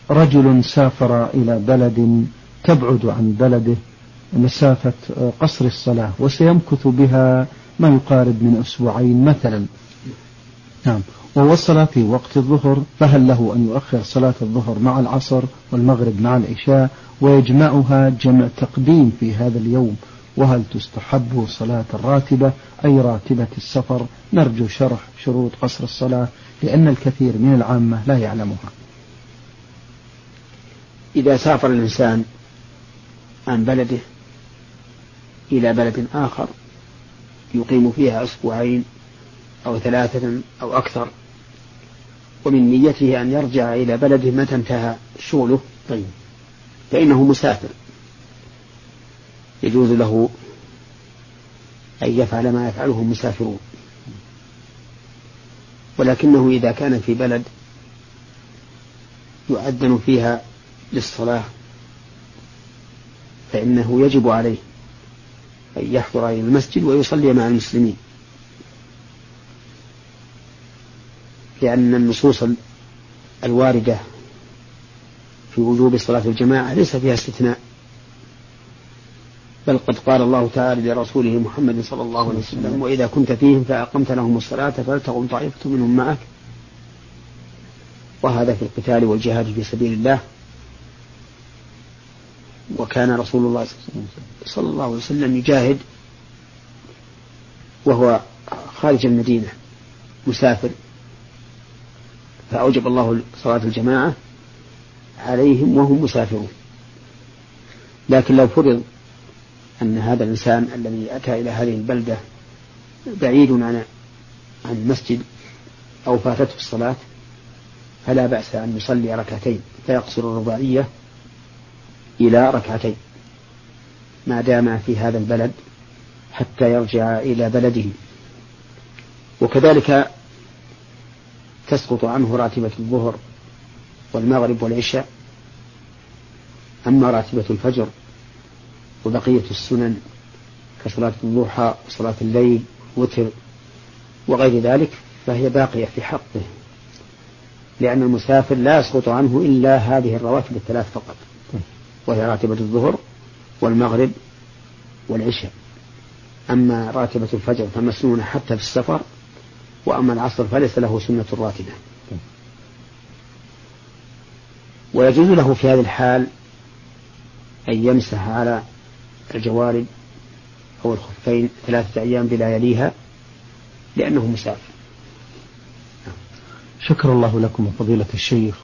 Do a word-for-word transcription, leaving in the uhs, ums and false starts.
رجل سافر إلى بلد تبعد عن بلده مسافة قصر الصلاة وسيمكث بها ما يقارب من أسبوعين مثلا، نعم، ووصل في وقت الظهر، فهل له أن يؤخر صلاة الظهر مع العصر والمغرب مع العشاء ويجمعها جمع تقديم في هذا اليوم؟ وهل تستحب صلاة الراتبة أي راتبة السفر؟ نرجو شرح شروط قصر الصلاة لأن الكثير من العامة لا يعلمها. إذا سافر الإنسان عن بلده إلى بلد آخر يقيم فيها أسبوعين أو ثلاثة أو أكثر، ومن نيته أن يرجع إلى بلده متى انتهى شغله، طيب فإنه مسافر، يجوز له أن يفعل ما يفعله المسافرون. ولكنه إذا كان في بلد يؤذن فيها للصلاة فإنه يجب عليه أن يحضر إلى المسجد ويصلي مع المسلمين، لأن النصوص الواردة في وجوب صلاة الجماعة ليس فيها استثناء، بل قد قال الله تعالى لرسوله محمد صلى الله عليه وسلم: وإذا كنت فيهم فأقمت لهم الصلاة فلتقم طائفة منهم معك، وهذا في القتال والجهاد في سبيل الله. وكان رسول الله صلى الله عليه وسلم يجاهد وهو خارج المدينة مسافر، فأوجب الله صلاة الجماعة عليهم وهم مسافرون. لكن لو فرض أن هذا الإنسان الذي أتى إلى هذه البلدة بعيد عن عن المسجد أو فاتته الصلاة فلا بأس أن يصلي ركعتين، فيقصر الرباعية إلى ركعتين ما دام في هذا البلد حتى يرجع إلى بلده. وكذلك تسقط عنه راتبة الظهر والمغرب والعشاء. أما راتبة الفجر وبقية السنن كصلاة الضحى وصلاة الليل وتر وغير ذلك فهي باقية في حقه، لأن المسافر لا يسقط عنه إلا هذه الرواتب الثلاث فقط، وهي راتبة الظهر والمغرب والعشاء. أما راتبة الفجر فمسنونة حتى في السفر، وأما العصر فليس له سنة راتبة. ويجوز له في هذه الحال أن يمسح على الجوارب أو الخفين ثلاثة أيام بلياليها لأنه مسافر. شكر الله لكم فضيلة الشيخ.